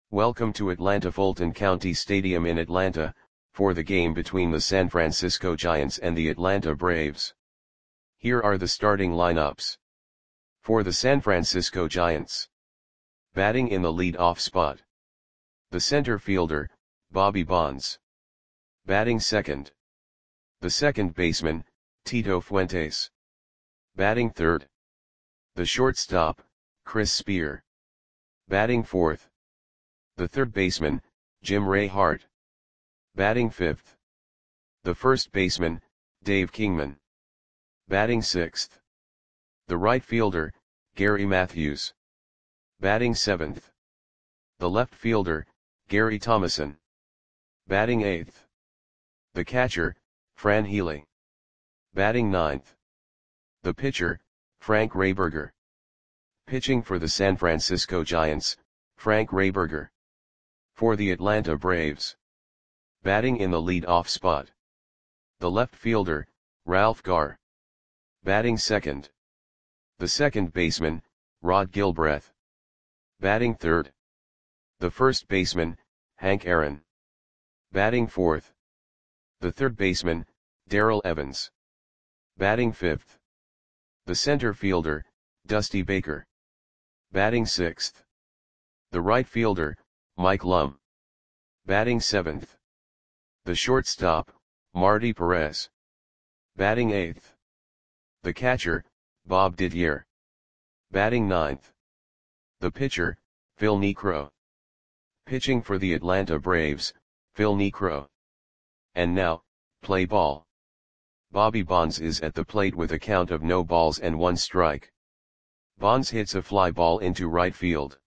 Welcome to Atlanta Fulton County Stadium in Atlanta, for the game between the San Francisco Giants and the Atlanta Braves. Here are the starting lineups. For the San Francisco Giants. Batting in the lead-off spot. The center fielder, Bobby Bonds. Batting second. The second baseman, Tito Fuentes. Batting third. The shortstop, Chris Spear. Batting fourth. The third baseman, Jim Ray Hart. Batting fifth. The first baseman, Dave Kingman. Batting sixth. The right fielder, Gary Matthews. Batting seventh. The left fielder, Gary Thomason. Batting eighth. The catcher, Fran Healy. Batting ninth. The pitcher, Frank Rayberger. Pitching for the San Francisco Giants, Frank Rayberger. For the Atlanta Braves. Batting in the lead-off spot. The left fielder, Ralph Garr. Batting second. The second baseman, Rod Gilbreth. Batting third. The first baseman, Hank Aaron. Batting fourth. The third baseman, Darrell Evans. Batting fifth. The center fielder, Dusty Baker. Batting sixth. The right fielder, Mike Lum. Batting seventh. The shortstop, Marty Perez. Batting eighth. The catcher, Bob Didier. Batting ninth. The pitcher, Phil Niekro. Pitching for the Atlanta Braves, Phil Niekro. And now, play ball. Bobby Bonds is at the plate with a count of no balls and one strike. Bonds hits a fly ball into right field.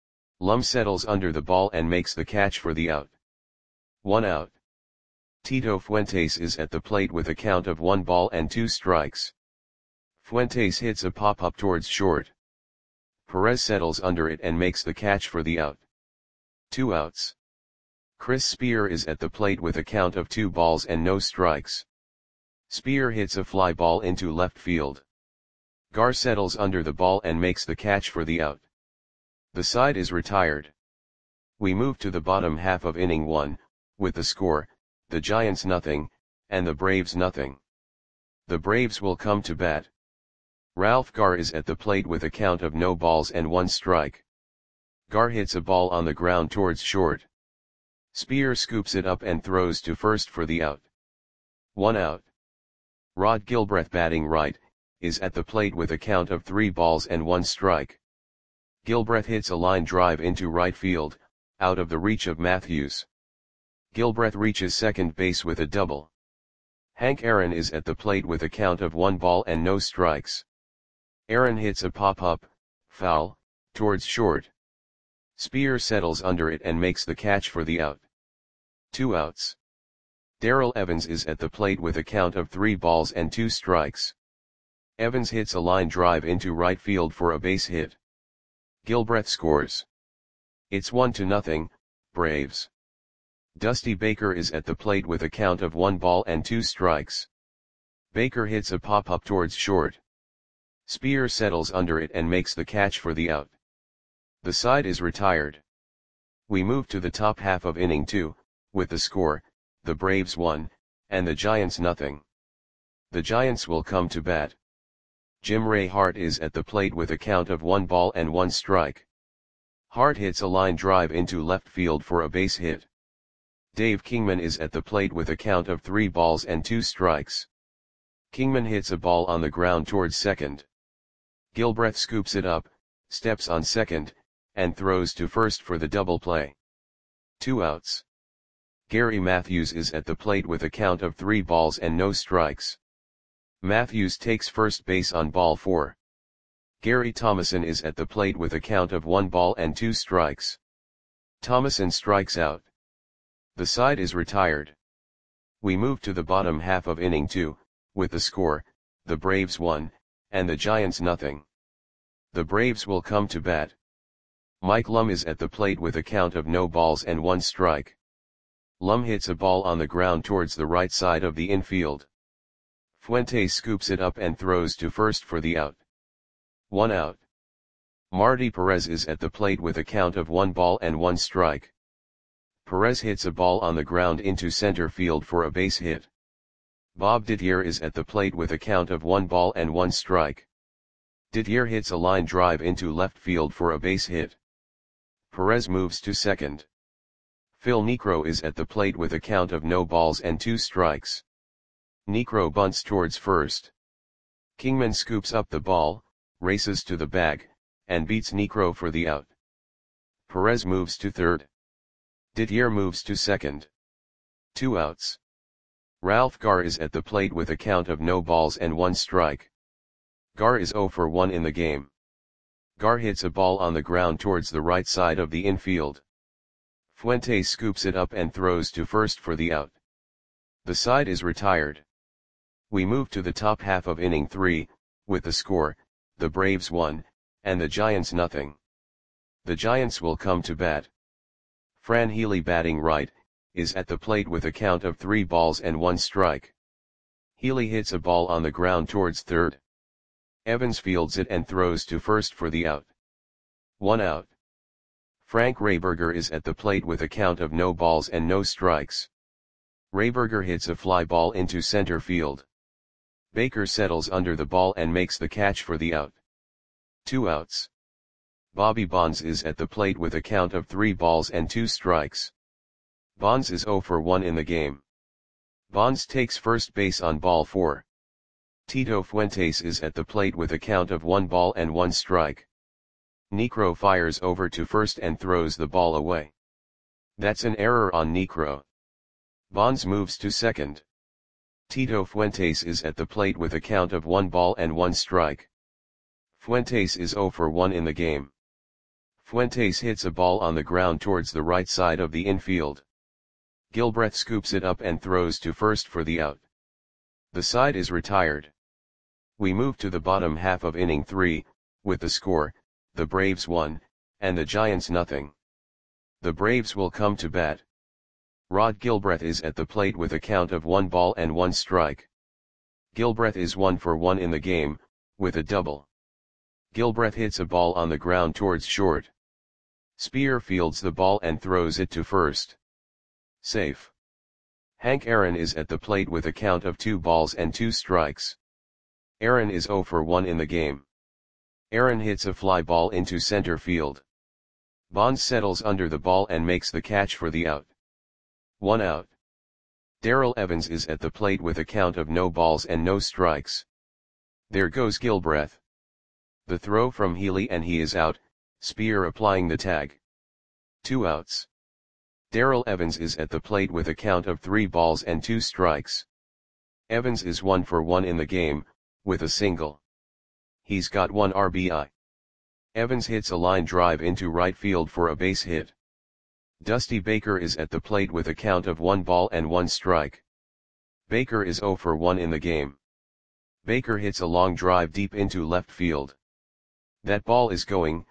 Lum settles under the ball and makes the catch for the out. 1 out. Tito Fuentes is at the plate with a count of 1 ball and 2 strikes. Fuentes hits a pop-up towards short. Perez settles under it and makes the catch for the out. 2 outs. Chris Spear is at the plate with a count of 2 balls and no strikes. Spear hits a fly ball into left field. Garr settles under the ball and makes the catch for the out. The side is retired. We move to the bottom half of inning 1, with the score, the Giants nothing, and the Braves nothing. The Braves will come to bat. Ralph Garr is at the plate with a count of no balls and 1 strike. Garr hits a ball on the ground towards short. Spear scoops it up and throws to first for the out. 1 out. Rod Gilbreth, batting right, is at the plate with a count of 3 balls and 1 strike. Gilbreth hits a line drive into right field, out of the reach of Matthews. Gilbreth reaches second base with a double. Hank Aaron is at the plate with a count of 1 ball and no strikes. Aaron hits a pop-up, foul, towards short. Spear settles under it and makes the catch for the out. 2 outs. Darrell Evans is at the plate with a count of 3 balls and 2 strikes. Evans hits a line drive into right field for a base hit. Gilbreth scores. It's 1-0, Braves. Dusty Baker is at the plate with a count of 1 ball and 2 strikes. Baker hits a pop-up towards short. Spear settles under it and makes the catch for the out. The side is retired. We move to the top half of inning 2, with the score, the Braves 1, and the Giants nothing. The Giants will come to bat. Jim Ray Hart is at the plate with a count of 1 ball and 1 strike. Hart hits a line drive into left field for a base hit. Dave Kingman is at the plate with a count of 3 balls and 2 strikes. Kingman hits a ball on the ground towards second. Gilbreth scoops it up, steps on second, and throws to first for the double play. 2 outs. Gary Matthews is at the plate with a count of 3 balls and no strikes. Matthews takes first base on ball 4. Gary Thomason is at the plate with a count of 1 ball and 2 strikes. Thomason strikes out. The side is retired. We move to the bottom half of inning 2, with the score, the Braves 1, and the Giants nothing. The Braves will come to bat. Mike Lum is at the plate with a count of no balls and 1 strike. Lum hits a ball on the ground towards the right side of the infield. Fuentes scoops it up and throws to first for the out. 1 out. Marty Perez is at the plate with a count of 1 ball and 1 strike. Perez hits a ball on the ground into center field for a base hit. Bob Didier is at the plate with a count of 1 ball and 1 strike. Didier hits a line drive into left field for a base hit. Perez moves to second. Phil Niekro is at the plate with a count of no balls and 2 strikes. Niekro bunts towards first. Kingman scoops up the ball, races to the bag, and beats Niekro for the out. Perez moves to third. Didier moves to second. 2 outs. Ralph Garr is at the plate with a count of no balls and 1 strike. Garr is 0 for 1 in the game. Garr hits a ball on the ground towards the right side of the infield. Fuentes scoops it up and throws to first for the out. The side is retired. We move to the top half of inning 3, with the score, the Braves 1, and the Giants nothing. The Giants will come to bat. Fran Healy, batting right, is at the plate with a count of 3 balls and 1 strike. Healy hits a ball on the ground towards third. Evans fields it and throws to first for the out. 1 out. Frank Rehberger is at the plate with a count of no balls and no strikes. Rehberger hits a fly ball into center field. Baker settles under the ball and makes the catch for the out. 2 outs. Bobby Bonds is at the plate with a count of 3 balls and 2 strikes. Bonds is 0 for 1 in the game. Bonds takes first base on ball 4. Tito Fuentes is at the plate with a count of 1 ball and 1 strike. Niekro fires over to first and throws the ball away. That's an error on Niekro. Bonds moves to second. Tito Fuentes is at the plate with a count of 1 ball and 1 strike. Fuentes is 0 for 1 in the game. Fuentes hits a ball on the ground towards the right side of the infield. Gilbreth scoops it up and throws to first for the out. The side is retired. We move to the bottom half of inning 3, with the score, the Braves 1, and the Giants nothing. The Braves will come to bat. Rod Gilbreth is at the plate with a count of 1 ball and 1 strike. Gilbreth is 1 for 1 in the game, with a double. Gilbreth hits a ball on the ground towards short. Spear fields the ball and throws it to first. Safe. Hank Aaron is at the plate with a count of 2 balls and 2 strikes. Aaron is 0 for 1 in the game. Aaron hits a fly ball into center field. Bonds settles under the ball and makes the catch for the out. 1 out. Darrell Evans is at the plate with a count of no balls and no strikes. There goes Gilbreth. The throw from Healy and he is out, Spear applying the tag. 2 outs. Darrell Evans is at the plate with a count of 3 balls and 2 strikes. Evans is 1 for 1 in the game, with a single. He's got 1 RBI. Evans hits a line drive into right field for a base hit. Dusty Baker is at the plate with a count of 1 ball and 1 strike. Baker is 0 for 1 in the game. Baker hits a long drive deep into left field. That ball is gone.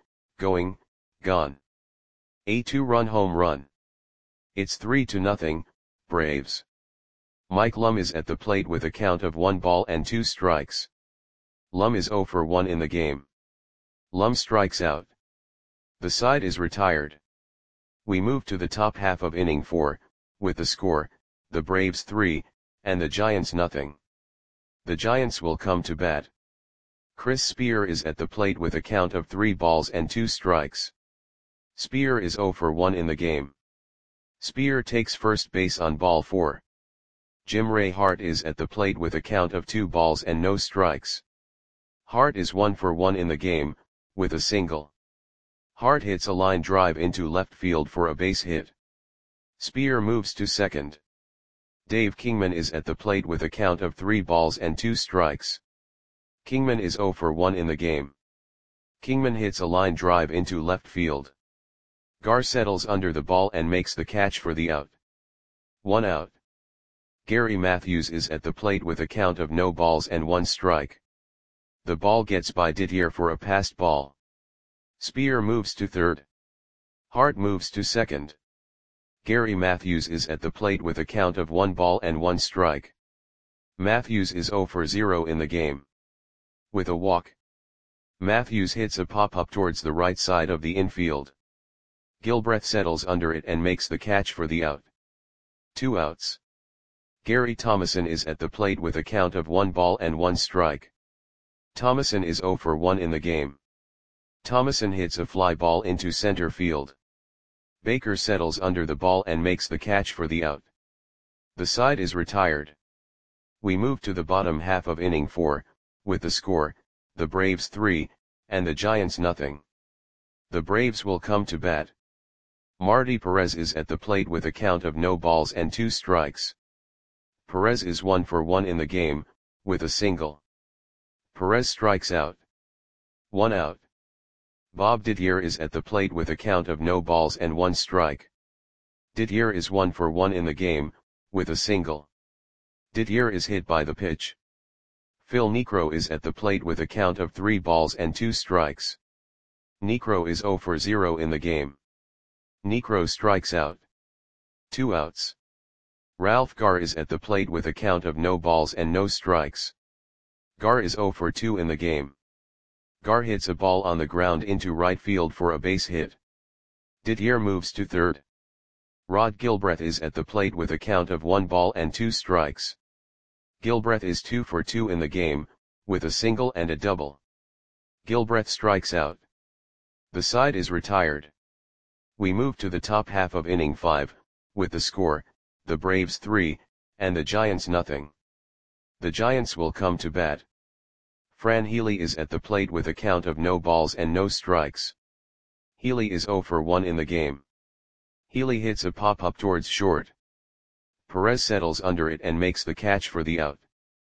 A 2-run home run. It's 3-0, Braves. Mike Lum is at the plate with a count of 1 ball and 2 strikes. Lum is 0 for 1 in the game. Lum strikes out. The side is retired. We move to the top half of inning 4, with the score, the Braves 3, and the Giants nothing. The Giants will come to bat. Chris Spear is at the plate with a count of 3 balls and 2 strikes. Spear is 0 for 1 in the game. Spear takes first base on ball 4. Jim Ray Hart is at the plate with a count of 2 balls and no strikes. Hart is 1 for 1 in the game, with a single. Hart hits a line drive into left field for a base hit. Spear moves to second. Dave Kingman is at the plate with a count of 3 balls and 2 strikes. Kingman is 0 for 1 in the game. Kingman hits a line drive into left field. Garr settles under the ball and makes the catch for the out. 1 out. Gary Matthews is at the plate with a count of no balls and 1 strike. The ball gets by Didier for a passed ball. Spear moves to third. Hart moves to second. Gary Matthews is at the plate with a count of 1 ball and 1 strike. Matthews is 0 for 0 in the game. With a walk. Matthews hits a pop-up towards the right side of the infield. Gilbreth settles under it and makes the catch for the out. 2 outs. Gary Thomason is at the plate with a count of 1 ball and 1 strike. Thomason is 0 for 1 in the game. Thomason hits a fly ball into center field. Baker settles under the ball and makes the catch for the out. The side is retired. We move to the bottom half of inning 4, with the score, the Braves 3, and the Giants nothing. The Braves will come to bat. Marty Perez is at the plate with a count of no balls and 2 strikes. Perez is 1 for 1 in the game, with a single. Perez strikes out. 1 out. Bob Didier is at the plate with a count of no balls and 1 strike. Didier is 1 for 1 in the game, with a single. Didier is hit by the pitch. Phil Niekro is at the plate with a count of 3 balls and 2 strikes. Niekro is 0 for 0 in the game. Niekro strikes out. 2 outs. Ralph Garr is at the plate with a count of no balls and no strikes. Garr is 0 for 2 in the game. Garr hits a ball on the ground into right field for a base hit. Didier moves to third. Rod Gilbreth is at the plate with a count of 1 ball and 2 strikes. Gilbreth is 2 for 2 in the game, with a single and a double. Gilbreth strikes out. The side is retired. We move to the top half of inning 5, with the score, the Braves 3, and the Giants nothing. The Giants will come to bat. Fran Healy is at the plate with a count of no balls and no strikes. Healy is 0 for 1 in the game. Healy hits a pop-up towards short. Perez settles under it and makes the catch for the out.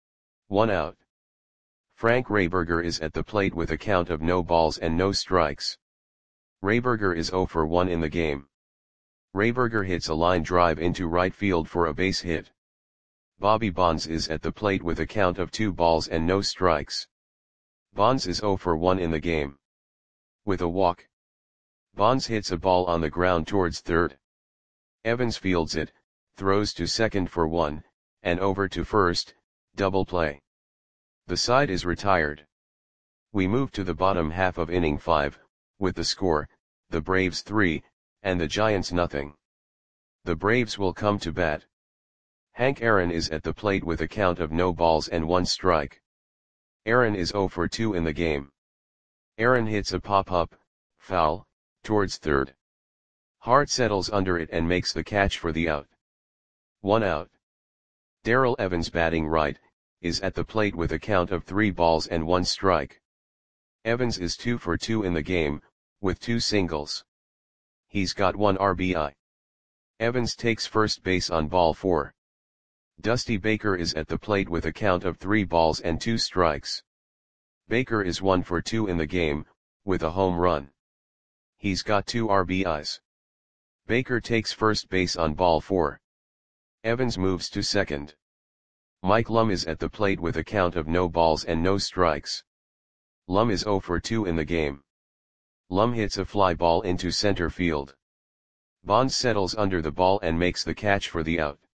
1 out. Frank Rayberger is at the plate with a count of no balls and no strikes. Rayberger is 0 for 1 in the game. Rayberger hits a line drive into right field for a base hit. Bobby Bonds is at the plate with a count of 2 balls and no strikes. Bonds is 0 for 1 in the game. With a walk. Bonds hits a ball on the ground towards third. Evans fields it, throws to second for 1, and over to first, double play. The side is retired. We move to the bottom half of inning 5, with the score, the Braves 3, and the Giants nothing. The Braves will come to bat. Hank Aaron is at the plate with a count of no balls and 1 strike. Aaron is 0 for 2 in the game. Aaron hits a pop-up, foul, towards third. Hart settles under it and makes the catch for the out. 1 out. Darrell Evans batting right, is at the plate with a count of 3 balls and 1 strike. Evans is 2 for 2 in the game, with 2 singles. He's got 1 RBI. Evans takes first base on ball 4. Dusty Baker is at the plate with a count of 3 balls and 2 strikes. Baker is 1 for 2 in the game, with a home run. He's got 2 RBIs. Baker takes first base on ball 4. Evans moves to second. Mike Lum is at the plate with a count of no balls and no strikes. Lum is 0 for 2 in the game. Lum hits a fly ball into center field. Bonds settles under the ball and makes the catch for the out.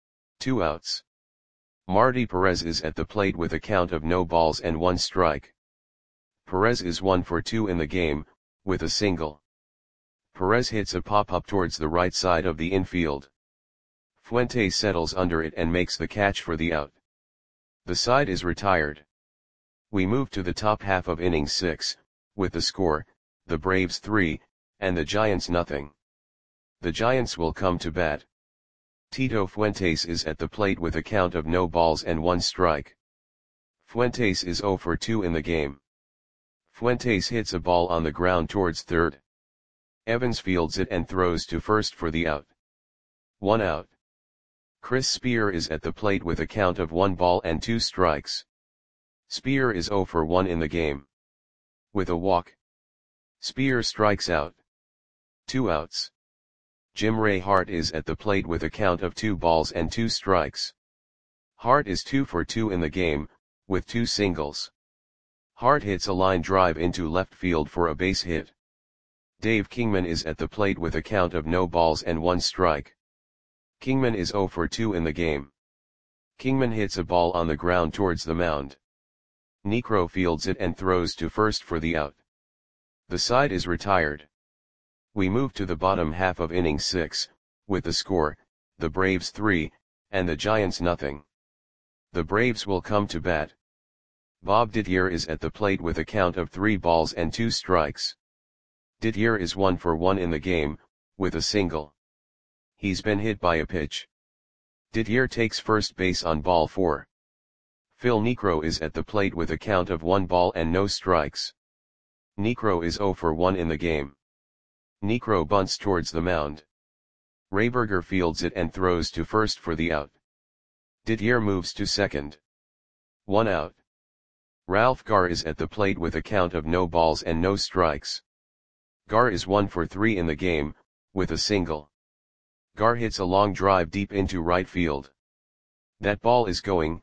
2 outs. Marty Perez is at the plate with a count of no balls and 1 strike. Perez is 1 for 2 in the game, with a single. Perez hits a pop-up towards the right side of the infield. Fuentes settles under it and makes the catch for the out. The side is retired. We move to the top half of inning 6, with the score, the Braves 3, and the Giants nothing. The Giants will come to bat. Tito Fuentes is at the plate with a count of no balls and 1 strike. Fuentes is 0 for 2 in the game. Fuentes hits a ball on the ground towards third. Evans fields it and throws to first for the out. 1 out. Chris Spear is at the plate with a count of 1 ball and 2 strikes. Spear is 0 for 1 in the game. With a walk. Spear strikes out. 2 outs. Jim Ray Hart is at the plate with a count of 2 balls and 2 strikes. Hart is 2 for 2 in the game, with 2 singles. Hart hits a line drive into left field for a base hit. Dave Kingman is at the plate with a count of no balls and 1 strike. Kingman is 0 for 2 in the game. Kingman hits a ball on the ground towards the mound. Niekro fields it and throws to first for the out. The side is retired. We move to the bottom half of inning 6, with the score, the Braves 3, and the Giants nothing. The Braves will come to bat. Bob Dittier is at the plate with a count of 3 balls and 2 strikes. Dittier is 1 for 1 in the game, with a single. He's been hit by a pitch. Dittier takes first base on ball 4. Phil Niekro is at the plate with a count of 1 ball and no strikes. Niekro is 0 for 1 in the game. Niekro bunts towards the mound. Rehberger fields it and throws to first for the out. Dittier moves to second. 1 out. Ralph Garr is at the plate with a count of no balls and no strikes. Garr is 1 for 3 in the game, with a single. Garr hits a long drive deep into right field. That ball is going,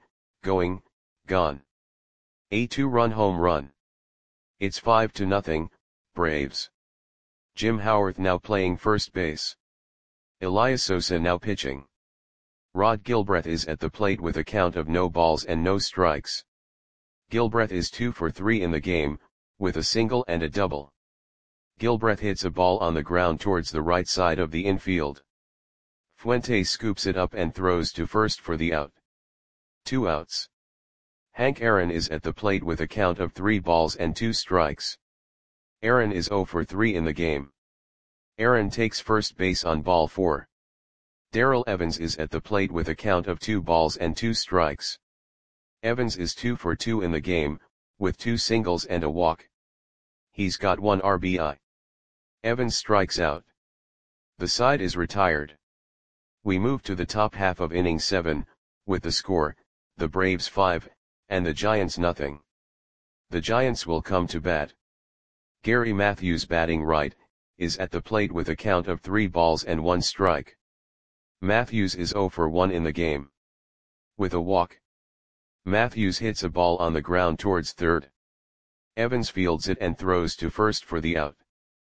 gone. A 2-run home run. It's 5-0, Braves. Jim Howarth now playing first base. Elias Sosa now pitching. Rod Gilbreth is at the plate with a count of no balls and no strikes. Gilbreth is 2 for 3 in the game, with a single and a double. Gilbreth hits a ball on the ground towards the right side of the infield. Fuentes scoops it up and throws to first for the out. 2 outs. Hank Aaron is at the plate with a count of 3 balls and 2 strikes. Aaron is 0 for 3 in the game. Aaron takes first base on ball 4. Darrell Evans is at the plate with a count of 2 balls and 2 strikes. Evans is 2 for 2 in the game, with 2 singles and a walk. He's got 1 RBI. Evans strikes out. The side is retired. We move to the top half of inning 7, with the score, the Braves 5, and the Giants nothing. The Giants will come to bat. Gary Matthews batting right, is at the plate with a count of 3 balls and 1 strike. Matthews is 0 for 1 in the game. With a walk. Matthews hits a ball on the ground towards third. Evans fields it and throws to first for the out.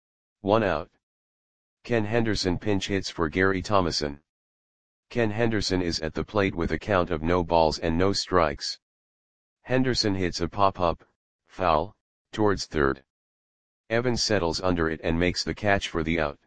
1 out. Ken Henderson pinch hits for Gary Thomason. Ken Henderson is at the plate with a count of no balls and no strikes. Henderson hits a pop-up, foul, towards third. Evans settles under it and makes the catch for the out.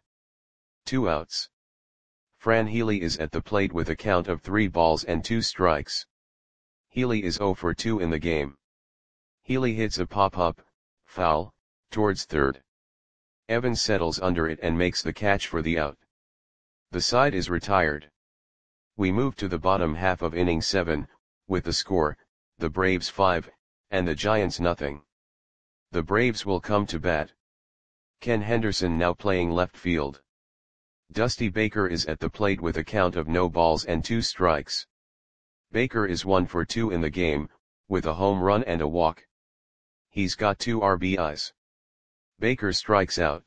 2 outs. Fran Healy is at the plate with a count of 3 balls and 2 strikes. Healy is 0 for 2 in the game. Healy hits a pop-up, foul, towards third. Evans settles under it and makes the catch for the out. The side is retired. We move to the bottom half of inning 7, with the score, the Braves 5, and the Giants nothing. The Braves will come to bat. Ken Henderson now playing left field. Dusty Baker is at the plate with a count of no balls and 2 strikes. Baker is 1 for 2 in the game, with a home run and a walk. He's got 2 RBIs. Baker strikes out.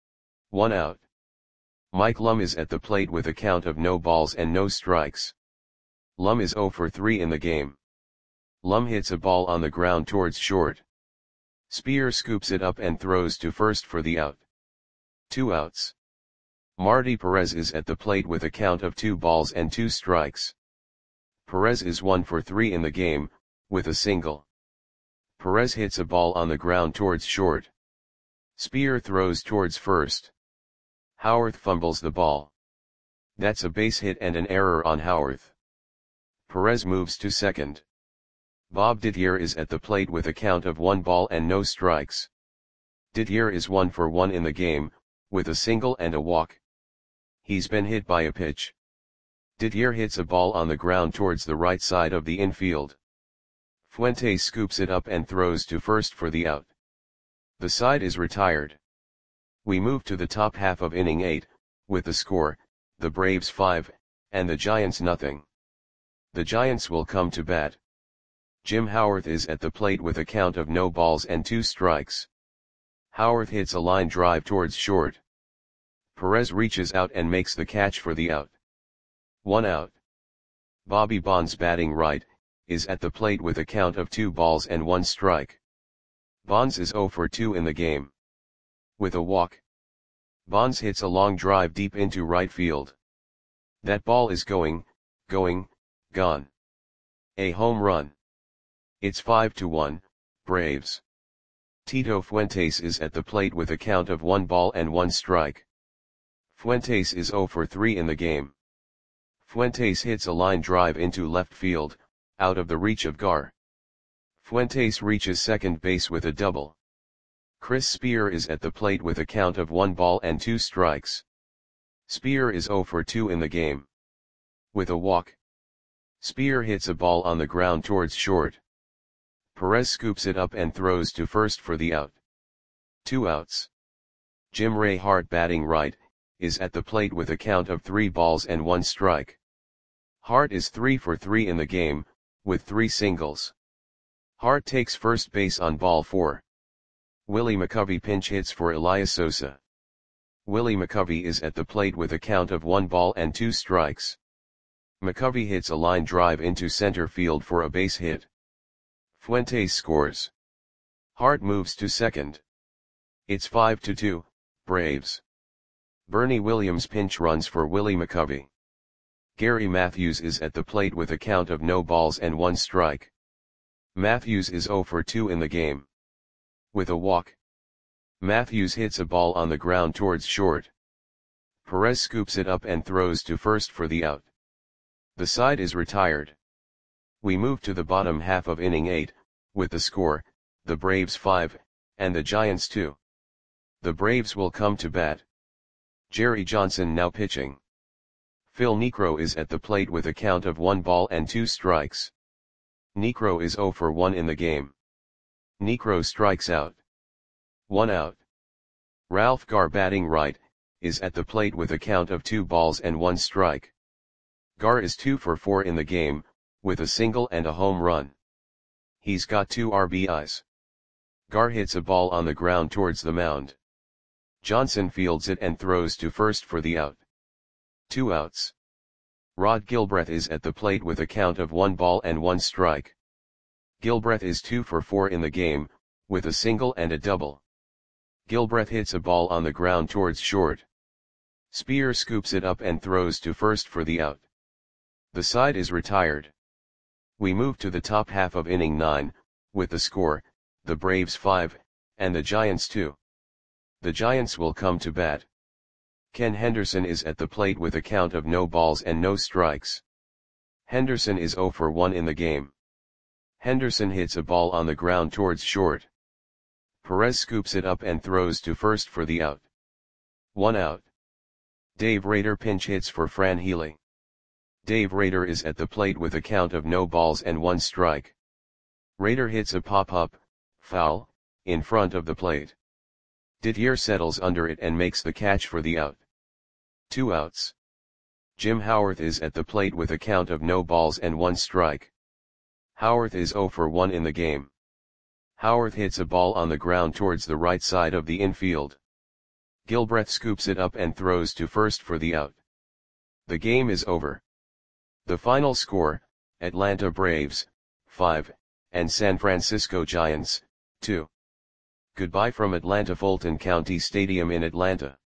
1 out. Mike Lum is at the plate with a count of no balls and no strikes. Lum is 0 for 3 in the game. Lum hits a ball on the ground towards short. Spear scoops it up and throws to first for the out. 2 outs. Marty Perez is at the plate with a count of 2 balls and 2 strikes. Perez is 1 for 3 in the game, with a single. Perez hits a ball on the ground towards short. Spear throws towards first. Howarth fumbles the ball. That's a base hit and an error on Howarth. Perez moves to second. Bob Dittier is at the plate with a count of 1 ball and no strikes. Dittier is 1 for 1 in the game, with a single and a walk. He's been hit by a pitch. Dittier hits a ball on the ground towards the right side of the infield. Fuentes scoops it up and throws to first for the out. The side is retired. We move to the top half of inning 8, with the score, the Braves 5, and the Giants nothing. The Giants will come to bat. Jim Howarth is at the plate with a count of no balls and 2 strikes. Howarth hits a line drive towards short. Perez reaches out and makes the catch for the out. 1 out. Bobby Bonds batting right, is at the plate with a count of 2 balls and 1 strike. Bonds is 0 for 2 in the game. With a walk. Bonds hits a long drive deep into right field. That ball is going, gone. A home run. It's 5-1, Braves. Tito Fuentes is at the plate with a count of 1 ball and 1 strike. Fuentes is 0 for 3 in the game. Fuentes hits a line drive into left field, out of the reach of Gar. Fuentes reaches second base with a double. Chris Spear is at the plate with a count of 1 ball and 2 strikes. Spear is 0 for 2 in the game. With a walk, Spear hits a ball on the ground towards short. Perez scoops it up and throws to first for the out. 2 outs. Jim Ray Hart, batting right, is at the plate with a count of 3 balls and 1 strike. Hart is 3 for 3 in the game, with 3 singles. Hart takes first base on ball 4. Willie McCovey pinch hits for Elias Sosa. Willie McCovey is at the plate with a count of 1 ball and 2 strikes. McCovey hits a line drive into center field for a base hit. Fuentes scores. Hart moves to second. It's 5-2, Braves. Bernie Williams pinch runs for Willie McCovey. Gary Matthews is at the plate with a count of no balls and 1 strike. Matthews is 0 for 2 in the game. With a walk, Matthews hits a ball on the ground towards short. Perez scoops it up and throws to first for the out. The side is retired. We move to the bottom half of inning 8, with the score, the Braves 5, and the Giants 2. The Braves will come to bat. Jerry Johnson now pitching. Phil Niekro is at the plate with a count of 1 ball and 2 strikes. Niekro is 0 for 1 in the game. Niekro strikes out. 1 out. Ralph Gar, batting right, is at the plate with a count of 2 balls and 1 strike. Gar is 2 for 4 in the game, with a single and a home run. He's got 2 RBIs. Gar hits a ball on the ground towards the mound. Johnson fields it and throws to first for the out. 2 outs. Rod Gilbreth is at the plate with a count of 1 ball and 1 strike. Gilbreth is 2 for 4 in the game, with a single and a double. Gilbreth hits a ball on the ground towards short. Spear scoops it up and throws to first for the out. The side is retired. We move to the top half of inning 9, with the score, the Braves 5, and the Giants 2. The Giants will come to bat. Ken Henderson is at the plate with a count of no balls and no strikes. Henderson is 0 for 1 in the game. Henderson hits a ball on the ground towards short. Perez scoops it up and throws to first for the out. 1 out. Dave Rader pinch hits for Fran Healy. Dave Rader is at the plate with a count of no balls and 1 strike. Rader hits a pop-up, foul, in front of the plate. Didier settles under it and makes the catch for the out. 2 outs. Jim Howarth is at the plate with a count of no balls and 1 strike. Howarth is 0 for 1 in the game. Howarth hits a ball on the ground towards the right side of the infield. Gilbreth scoops it up and throws to first for the out. The game is over. The final score, Atlanta Braves, 5, and San Francisco Giants, 2. Goodbye from Atlanta Fulton County Stadium in Atlanta.